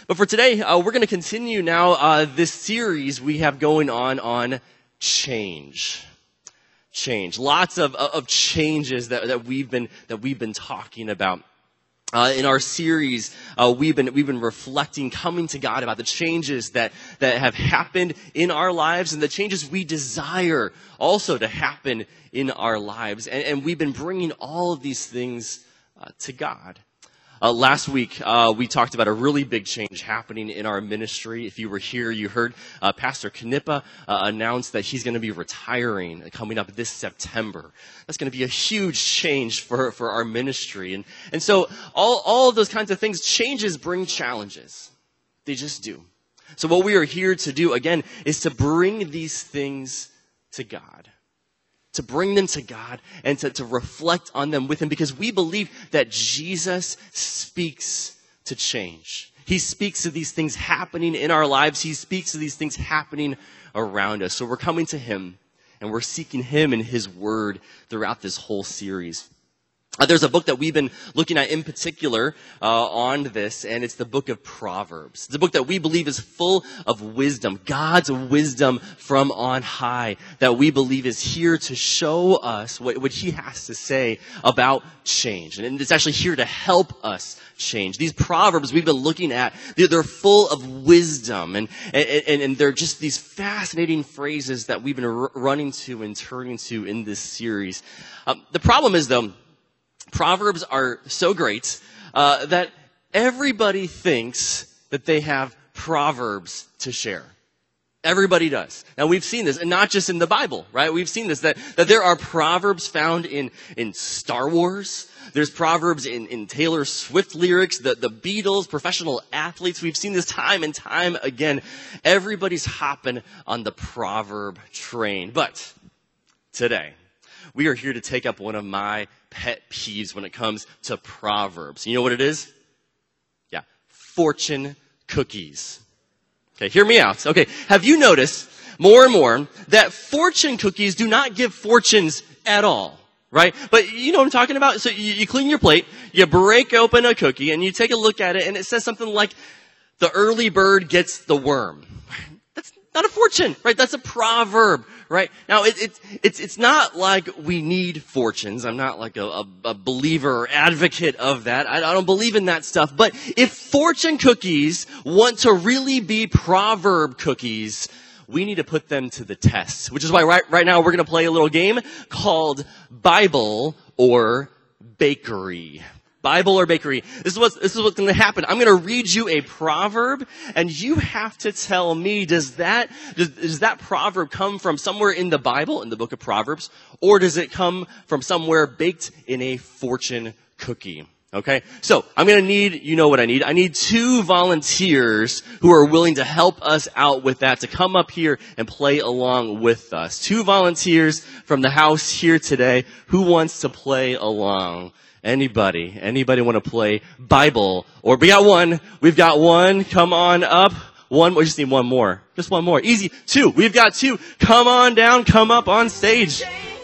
But for today, we're going to continue now this series we have going on change. Change. Lots of changes that we've been talking about. In our series, we've been reflecting, coming to God about the changes that have happened in our lives and the changes we desire also to happen in our lives. And we've been bringing all of these things to God. Last week, we talked about a really big change happening in our ministry. If you were here, you heard Pastor Knippa announce that he's going to be retiring coming up this September. That's going to be a huge change for our ministry. And so all of those kinds of things, changes bring challenges. They just do. So what we are here to do, again, is to bring these things to God. To bring them to God and to reflect on them with Him, because we believe that Jesus speaks to change. He speaks to these things happening in our lives. He speaks to these things happening around us. So we're coming to Him and we're seeking Him and His Word throughout this whole series. There's a book that we've been looking at in particular on this, and it's the book of Proverbs. It's a book that we believe is full of wisdom, God's wisdom from on high, that we believe is here to show us what He has to say about change. And it's actually here to help us change. These Proverbs we've been looking at, they're full of wisdom, and they're just these fascinating phrases that we've been running to and turning to in this series. The problem is, though, Proverbs are so great that everybody thinks that they have Proverbs to share. Everybody does. Now, we've seen this, and not just in the Bible, right? We've seen this, that there are Proverbs found in Star Wars. There's Proverbs in Taylor Swift lyrics, the Beatles, professional athletes. We've seen this time and time again. Everybody's hopping on the proverb train. But today, we are here to take up one of my pet peeves when it comes to Proverbs. You know what it is? Yeah, fortune cookies. Okay, hear me out. Okay, have you noticed more and more that fortune cookies do not give fortunes at all? Right? But you know what I'm talking about? So you clean your plate, you break open a cookie, and you take a look at it, and it says something like, the early bird gets the worm. That's not a fortune, right? That's a proverb. Right? Now, it's not like we need fortunes. I'm not like a believer or advocate of that. I don't believe in that stuff. But if fortune cookies want to really be proverb cookies, we need to put them to the test. Which is why right now we're going to play a little game called Bible or Bakery. Bible or bakery. This is what's going to happen. I'm going to read you a proverb, and you have to tell me, does that proverb come from somewhere in the Bible, in the book of Proverbs, or does it come from somewhere baked in a fortune cookie? Okay? So, I'm going to need, you know what I need. I need 2 volunteers who are willing to help us out with that, to come up here and play along with us. 2 volunteers from the house here today. Who wants to play along? Anybody want to play Bible? Or we got one. We've got one. Come on up. One. We just need one more. Just one more. Easy. 2. We've got 2. Come on down. Come up on stage.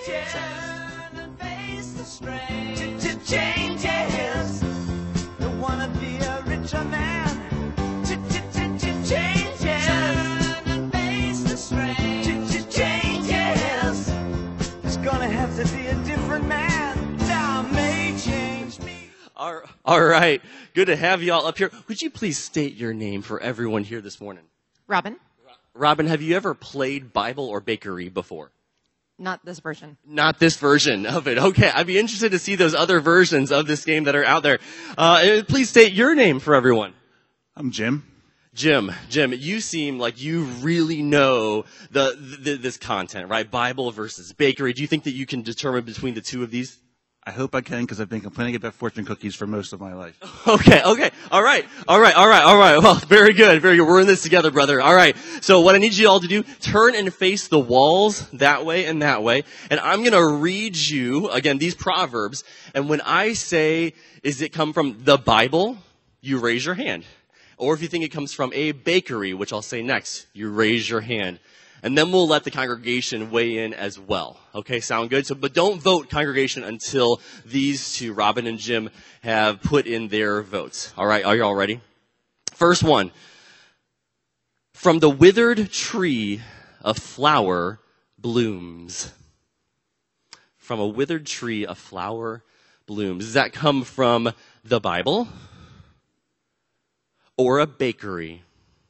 All right. Good to have you all up here. Would you please state your name for everyone here this morning? Robin. Robin, have you ever played Bible or Bakery before? Not this version. Not this version of it. Okay. I'd be interested to see those other versions of this game that are out there. Please state your name for everyone. I'm Jim. Jim, you seem like you really know this content, right? Bible versus Bakery. Do you think that you can determine between the two of these? I hope I can, because I've been complaining about fortune cookies for most of my life. Okay. All right. Well, very good. We're in this together, brother. All right. So what I need you all to do, turn and face the walls that way and that way. And I'm going to read you, again, these Proverbs. And when I say, is it come from the Bible, you raise your hand. Or if you think it comes from a bakery, which I'll say next, you raise your hand. And then we'll let the congregation weigh in as well. Okay, sound good? But don't vote, congregation, until these 2, Robin and Jim, have put in their votes. All right, are you all ready? First one. From the withered tree, a flower blooms. From a withered tree, a flower blooms. Does that come from the Bible or a bakery?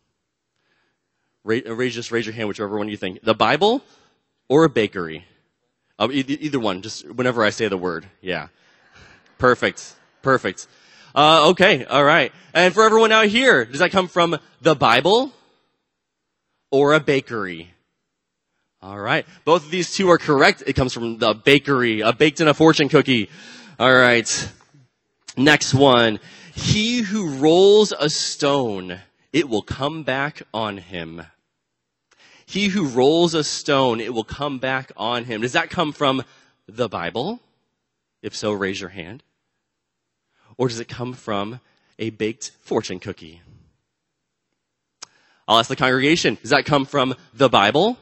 Raise your hand, whichever one you think. The Bible or a bakery? Either one, just whenever I say the word. Yeah. Perfect. Okay, all right. And for everyone out here, does that come from the Bible or a bakery? All right. Both of these two are correct. It comes from the bakery, a baked in a fortune cookie. All right. Next one. He who rolls a stone, it will come back on him. He who rolls a stone, it will come back on him. Does that come from the Bible? If so, raise your hand. Or does it come from a baked fortune cookie? I'll ask the congregation, does that come from the Bible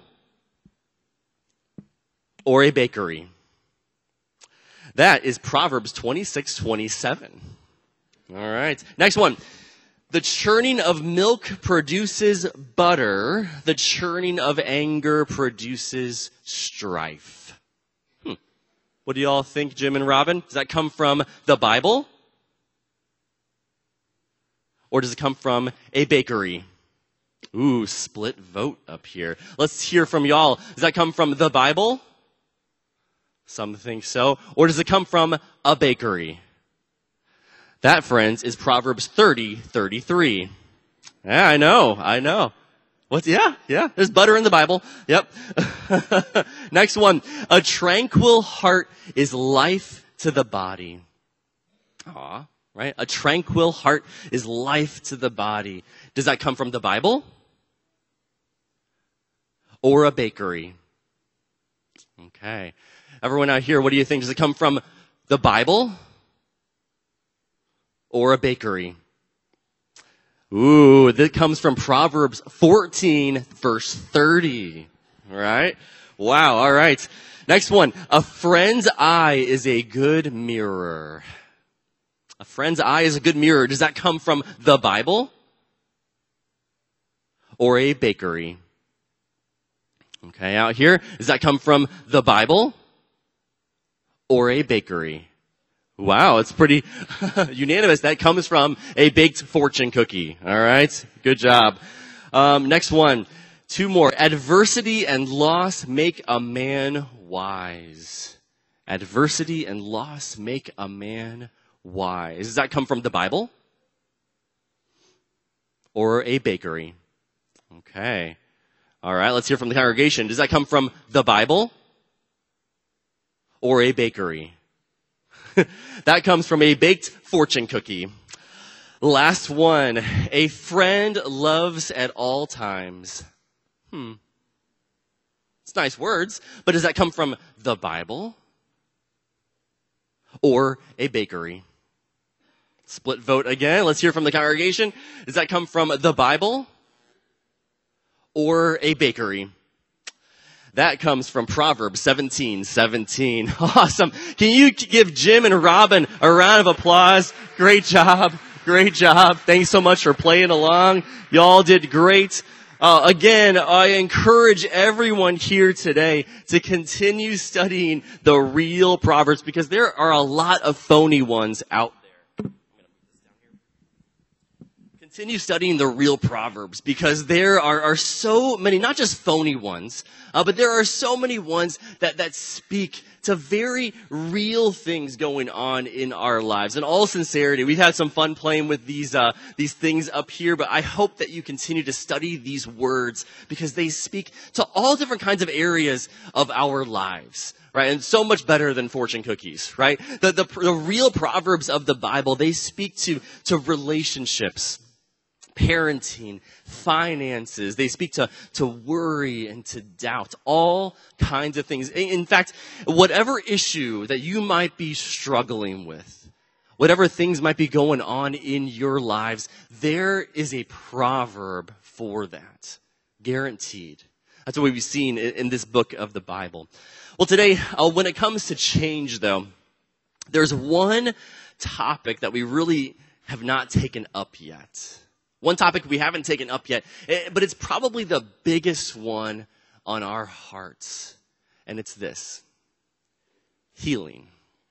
or a bakery? That is Proverbs 26:27. All right. Next one. The churning of milk produces butter. The churning of anger produces strife. What do you all think, Jim and Robin? Does that come from the Bible? Or does it come from a bakery? Ooh, split vote up here. Let's hear from y'all. Does that come from the Bible? Some think so. Or does it come from a bakery? That, friends, is Proverbs 30:33. Yeah, I know. Yeah. There's butter in the Bible. Yep. Next one. A tranquil heart is life to the body. Aw, right? A tranquil heart is life to the body. Does that come from the Bible? Or a bakery? Okay. Everyone out here, what do you think? Does it come from the Bible? Or a bakery? Ooh, that comes from Proverbs 14, verse 30. All right? Wow, all right. Next one. A friend's eye is a good mirror. A friend's eye is a good mirror. Does that come from the Bible? Or a bakery? Okay, out here, does that come from the Bible? Or a bakery? Wow, it's pretty unanimous. That comes from a baked fortune cookie. All right, good job. Next one, two more. Adversity and loss make a man wise. Adversity and loss make a man wise. Does that come from the Bible? Or a bakery? Okay. All right, let's hear from the congregation. Does that come from the Bible? Or a bakery? That comes from a baked fortune cookie. Last one. A friend loves at all times. It's nice words, but does that come from the Bible? Or a bakery? Split vote again. Let's hear from the congregation. Does that come from the Bible? Or a bakery? That comes from Proverbs 17:17. Awesome. Can you give Jim and Robin a round of applause? Great job. Thanks so much for playing along. Y'all did great. Again, I encourage everyone here today to continue studying the real Proverbs because there are a lot of phony ones out there. Continue studying the real Proverbs because there are so many, not just phony ones, but there are so many ones that speak to very real things going on in our lives. In all sincerity, we've had some fun playing with these things up here, but I hope that you continue to study these words because they speak to all different kinds of areas of our lives. Right, and so much better than fortune cookies, right? The real Proverbs of the Bible, they speak to relationships, parenting, finances. They speak to worry and to doubt, all kinds of things. In fact, whatever issue that you might be struggling with, whatever things might be going on in your lives, there is a proverb for that. Guaranteed. That's what we've seen in this book of the Bible. Well, today, when it comes to change, though, there's one topic that we really have not taken up yet. One topic we haven't taken up yet, but it's probably the biggest one on our hearts. And it's this: healing.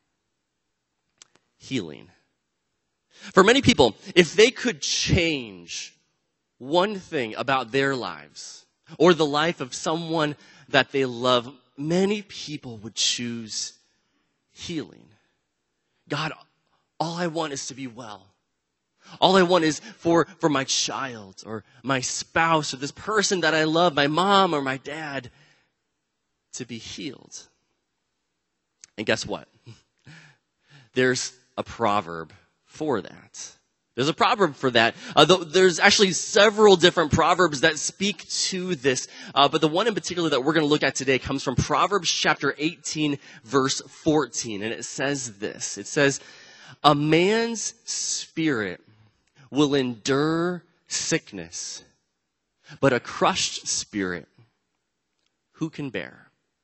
Healing. For many people, if they could change one thing about their lives or the life of someone that they love, many people would choose healing. God, all I want is to be well. All I want is for my child or my spouse or this person that I love, my mom or my dad, to be healed. And guess what? There's a proverb for that. There's a proverb for that. There's actually several different proverbs that speak to this. But the one in particular that we're going to look at today comes from Proverbs chapter 18, verse 14. And it says this. It says, "A man's spirit will endure sickness, but a crushed spirit, who can bear?"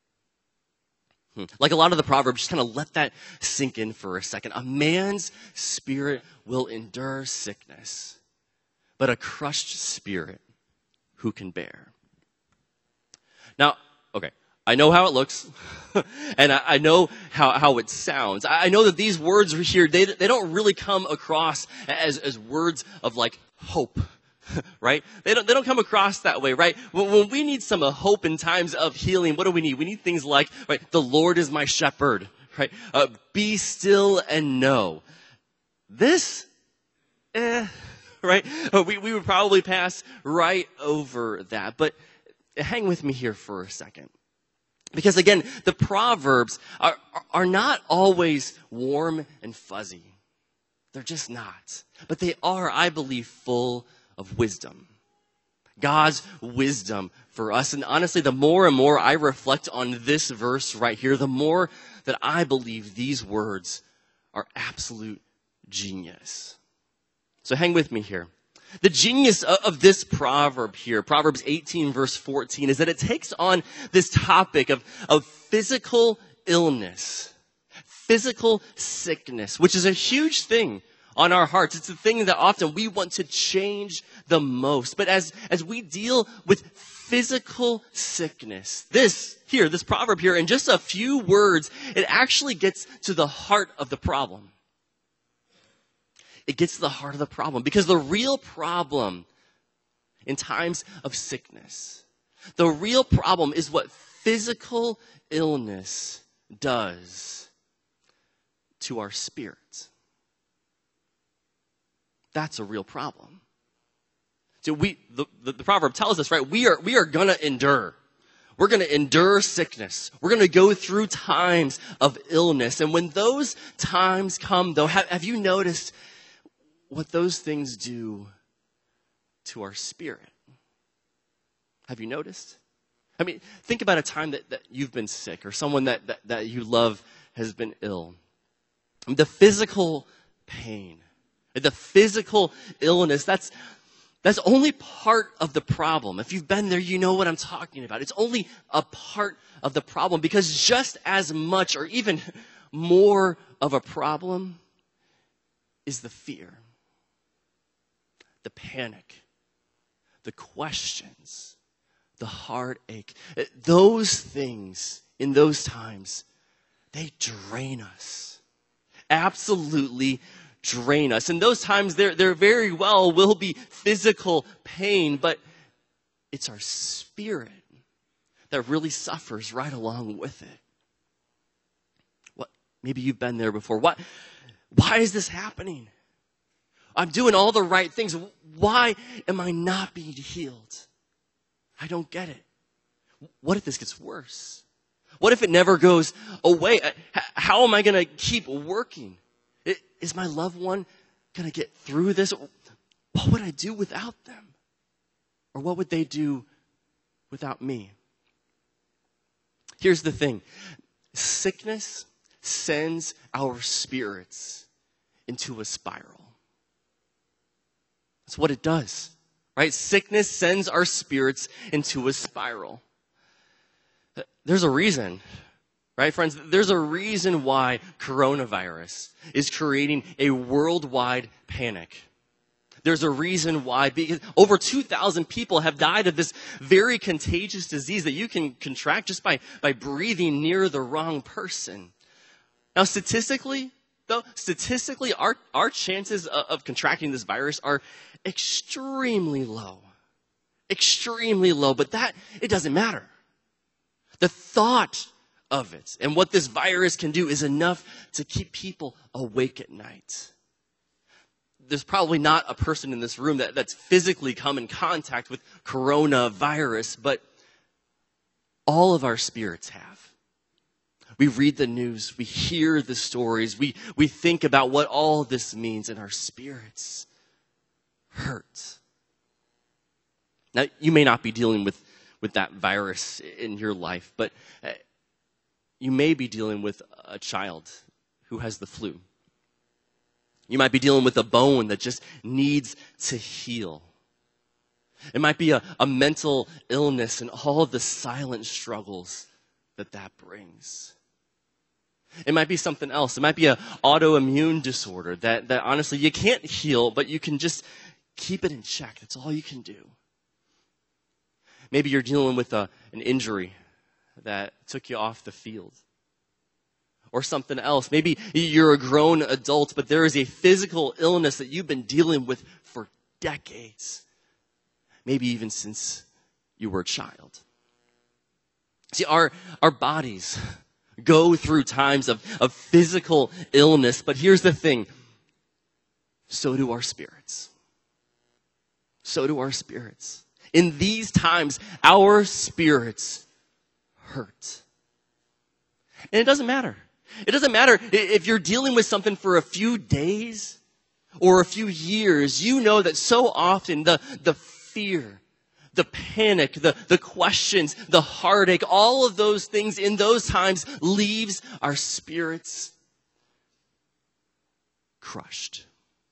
Like a lot of the Proverbs, just kind of let that sink in for a second. A man's spirit will endure sickness, but a crushed spirit, who can bear? Now, okay, I know how it looks, and I know how it sounds. I know that these words here, they don't really come across as words of like hope. Right? They don't come across that way, right? When we need some hope in times of healing, what do we need? We need things like, right, the Lord is my shepherd, right? Be still and know. This, right? We would probably pass right over that. But hang with me here for a second. Because again, the Proverbs are not always warm and fuzzy. They're just not. But they are, I believe, full of wisdom. God's wisdom for us. And honestly, the more and more I reflect on this verse right here, the more that I believe these words are absolute genius. So hang with me here. The genius of this proverb here, Proverbs 18 verse 14, is that it takes on this topic of physical illness, physical sickness, which is a huge thing on our hearts. It's the thing that often we want to change the most. But as we deal with physical sickness, this proverb here, in just a few words, it actually gets to the heart of the problem. It gets to the heart of the problem. Because the real problem in times of sickness, the real problem is what physical illness does to our spirits. That's a real problem. So the proverb tells us, right, we are going to endure. We're going to endure sickness. We're going to go through times of illness. And when those times come, though, have you noticed what those things do to our spirit? Have you noticed? I mean, think about a time that you've been sick or someone that you love has been ill. The physical pain, the physical illness, that's only part of the problem. If you've been there, you know what I'm talking about. It's only a part of the problem, because just as much or even more of a problem is the fear, the panic, the questions, the heartache. Those things in those times, they drain us. Absolutely drain us. And those times, there very well will be physical pain, but it's our spirit that really suffers right along with it. What? Maybe you've been there before. Why is this happening? I'm doing all the right things. Why am I not being healed? I don't get it. What if this gets worse? What if it never goes away? How am I going to keep working? Is my loved one going to get through this? What would I do without them? Or what would they do without me? Here's the thing. Sickness sends our spirits into a spiral. That's what it does, right? Sickness sends our spirits into a spiral. There's a reason, right, friends? There's a reason why coronavirus is creating a worldwide panic. There's a reason why. Because over 2,000 people have died of this very contagious disease that you can contract just by breathing near the wrong person. Now, statistically, our chances of contracting this virus are extremely low. Extremely low. But it doesn't matter. The thought of it and what this virus can do is enough to keep people awake at night. There's probably not a person in this room that's physically come in contact with coronavirus, but all of our spirits have. We read the news, we hear the stories, we think about what all this means, and our spirits hurt. Now, you may not be dealing with that virus in your life, but you may be dealing with a child who has the flu. You might be dealing with a bone that just needs to heal. It might be a mental illness and all of the silent struggles that brings. It might be something else. It might be an autoimmune disorder that honestly you can't heal, but you can just keep it in check. That's all you can do. Maybe you're dealing with an injury that took you off the field. Or something else. Maybe you're a grown adult, but there is a physical illness that you've been dealing with for decades. Maybe even since you were a child. See, our bodies go through times of physical illness, but here's the thing. So do our spirits. So do our spirits. In these times, our spirits hurt. And it doesn't matter. It doesn't matter if you're dealing with something for a few days or a few years. You know that so often the fear, the panic, the questions, the heartache, all of those things in those times leaves our spirits crushed.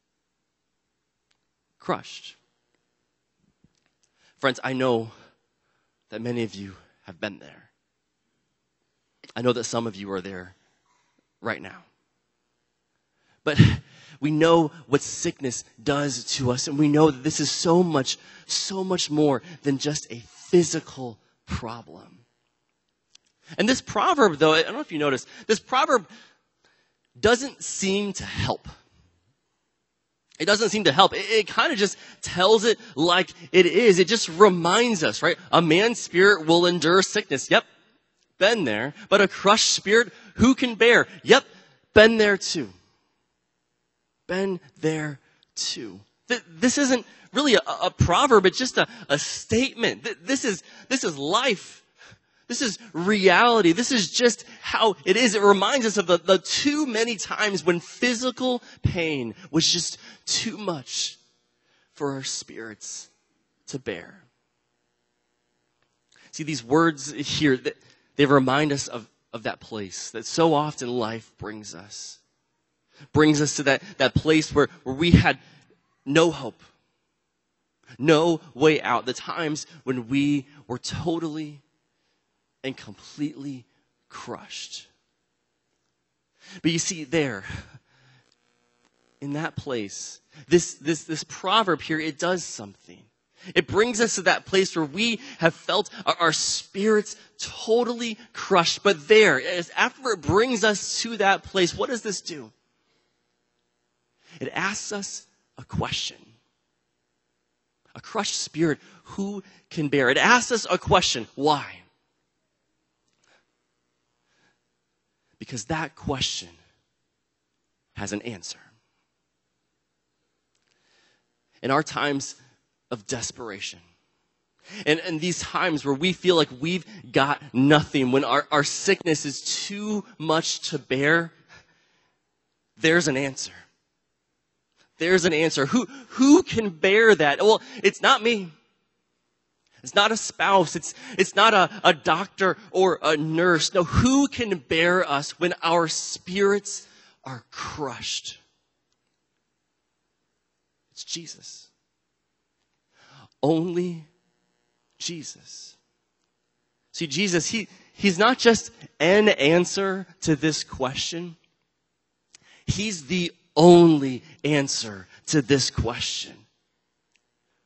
Crushed. Friends, I know that many of you have been there. I know that some of you are there right now. But we know what sickness does to us, and we know that this is so much more than just a physical problem. And this proverb, though, I don't know if you noticed, this proverb doesn't seem to help. It doesn't seem to help. It kind of just tells it like it is. It just reminds us, right? A man's spirit will endure sickness. Yep. Been there. But a crushed spirit, who can bear? Yep, been there too. Been there too. This isn't really a proverb, it's just a statement. This is life. This is reality. This is just how it is. It reminds us of the too many times when physical pain was just too much for our spirits to bear. See, these words here, they remind us of that place that so often life brings us. Brings us to that place where we had no hope, no way out. The times when we were totally and completely crushed. But you see there, in that place, this proverb here, it does something. It brings us to that place where we have felt our spirits totally crushed. But there, after it brings us to that place, what does this do? It asks us a question. A crushed spirit, who can bear? It asks us a question. Why? Because that question has an answer. In our times of desperation, and these times where we feel like we've got nothing, when our sickness is too much to bear, there's an answer. There's an answer. Who can bear that? Well, it's not me. It's not a spouse. It's not a doctor or a nurse. No, who can bear us when our spirits are crushed? It's Jesus. Only Jesus. See, Jesus, he's not just an answer to this question. He's the only answer to this question.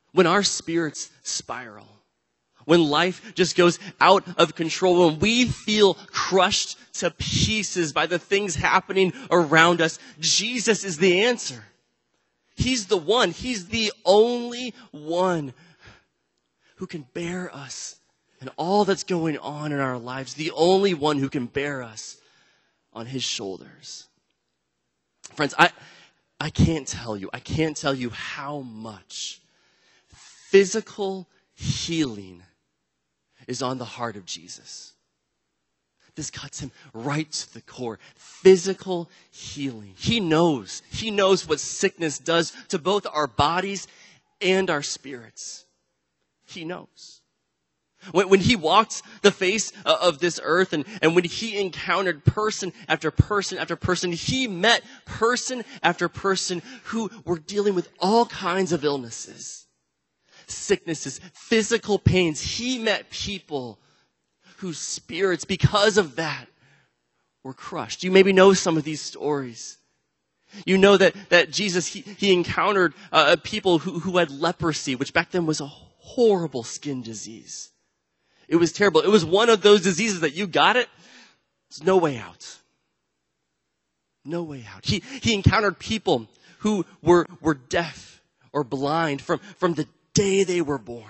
when our spirits spiral, when life just goes out of control, when we feel crushed to pieces by the things happening around us, Jesus is the answer. He's the one. He's the only one who can bear us and all that's going on in our lives. The only one who can bear us on his shoulders. Friends, I can't tell you how much physical healing is on the heart of Jesus. This cuts him right to the core. Physical healing. He knows what sickness does to both our bodies and our spirits. He knows. When he walked the face of this earth and when he encountered person after person after person, he met person after person who were dealing with all kinds of illnesses, sicknesses, physical pains. He met people whose spirits, because of that, were crushed. You maybe know some of these stories. You know that Jesus, he encountered people who had leprosy, which back then was a horrible skin disease. It was terrible. It was one of those diseases that you got it, there's no way out. No way out. He encountered people who were deaf or blind from the day they were born.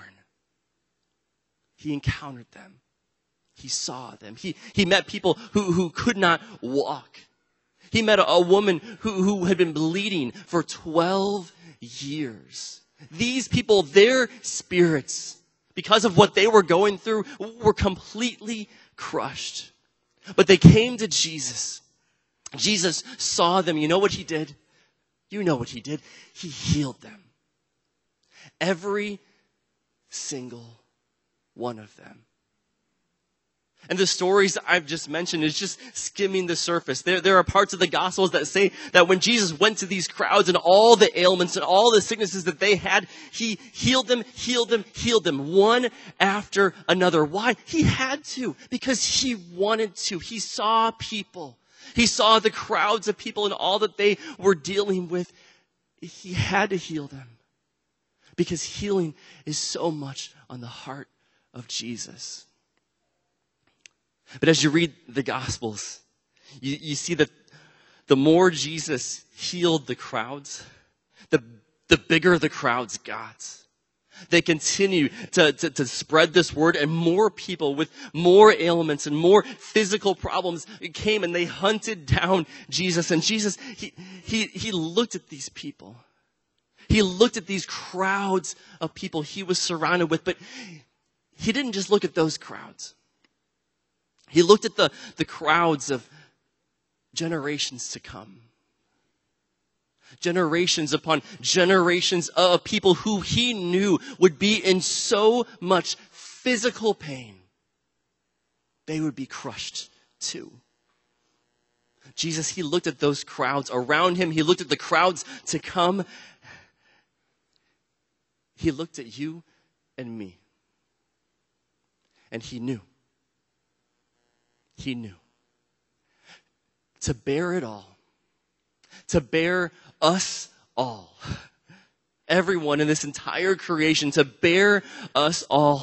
He encountered them. He saw them. He met people who could not walk. He met a woman who had been bleeding for 12 years. These people, their spirits, because of what they were going through, were completely crushed. But they came to Jesus. Jesus saw them. You know what he did? You know what he did. He healed them. Every single one of them. And the stories I've just mentioned is just skimming the surface. There are parts of the Gospels that say that when Jesus went to these crowds and all the ailments and all the sicknesses that they had, he healed them, one after another. Why? He had to, because he wanted to. He saw people. He saw the crowds of people and all that they were dealing with. He had to heal them, because healing is so much on the heart of Jesus. But as you read the Gospels, you see that the more Jesus healed the crowds, the bigger the crowds got. They continue to spread this word, and more people with more ailments and more physical problems came, and they hunted down Jesus. And Jesus, he looked at these people. He looked at these crowds of people he was surrounded with, but he didn't just look at those crowds. He looked at the crowds of generations to come. Generations upon generations of people who he knew would be in so much physical pain. They would be crushed too. Jesus, he looked at those crowds around him. He looked at the crowds to come. He looked at you and me. And he knew. He knew. To bear it all. To bear us all. Everyone in this entire creation, to bear us all.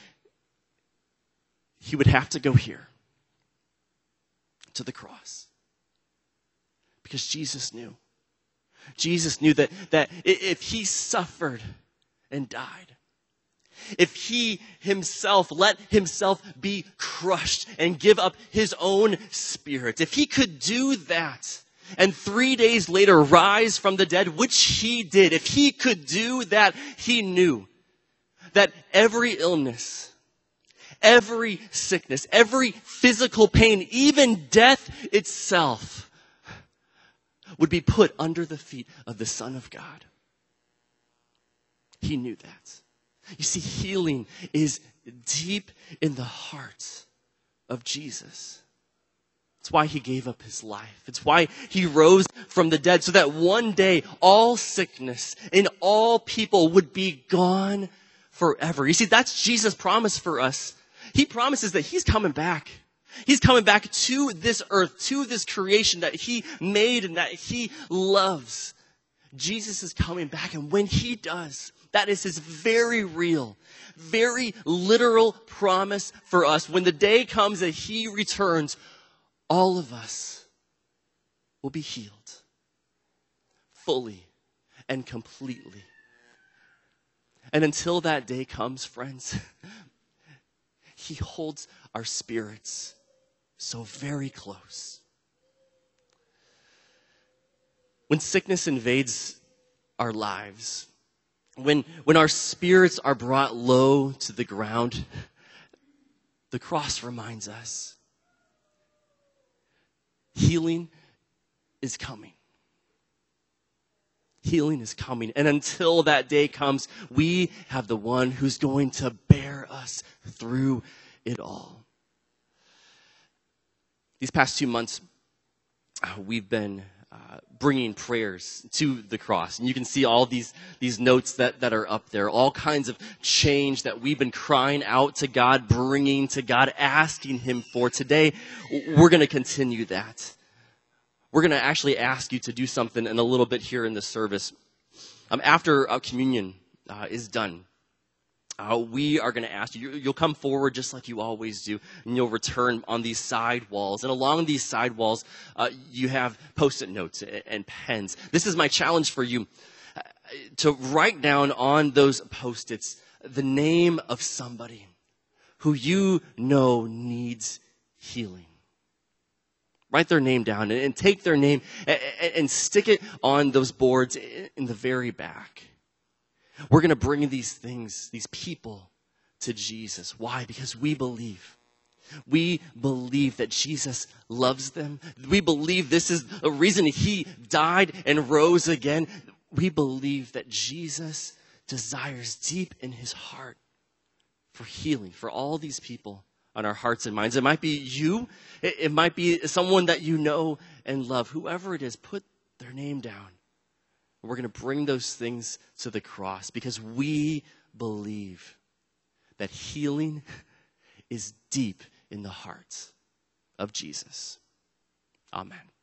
He would have to go here. To the cross. Because Jesus knew. Jesus knew that if he suffered and died, if he himself let himself be crushed and give up his own spirit, if he could do that and 3 days later rise from the dead, which he did, if he could do that, he knew that every illness, every sickness, every physical pain, even death itself, would be put under the feet of the Son of God. He knew that. You see, healing is deep in the heart of Jesus. It's why he gave up his life. It's why he rose from the dead, so that one day all sickness in all people would be gone forever. You see, that's Jesus' promise for us. He promises that he's coming back. He's coming back to this earth, to this creation that he made and that he loves. Jesus is coming back, and when he does, That is his very real, very literal promise for us. When the day comes that he returns, all of us will be healed fully and completely. And until that day comes, friends, he holds our spirits so very close. When sickness invades our lives, when our spirits are brought low to the ground, the cross reminds us healing is coming. Healing is coming. And until that day comes, we have the one who's going to bear us through it all. These past 2 months, we've been bringing prayers to the cross. And you can see all these notes that are up there, all kinds of change that we've been crying out to God, bringing to God, asking him for. Today, we're going to continue that. We're going to actually ask you to do something in a little bit here in the service. After communion is done, we are going to ask you, you'll come forward just like you always do, and you'll return on these side walls. And along these side walls, you have Post-it notes and pens. This is my challenge for you, to write down on those Post-its the name of somebody who you know needs healing. Write their name down and take their name and stick it on those boards in the very back. We're going to bring these things, these people, to Jesus. Why? Because we believe. We believe that Jesus loves them. We believe this is the reason he died and rose again. We believe that Jesus desires deep in his heart for healing for all these people on our hearts and minds. It might be you. It might be someone that you know and love. Whoever it is, put their name down. We're going to bring those things to the cross because we believe that healing is deep in the heart of Jesus. Amen.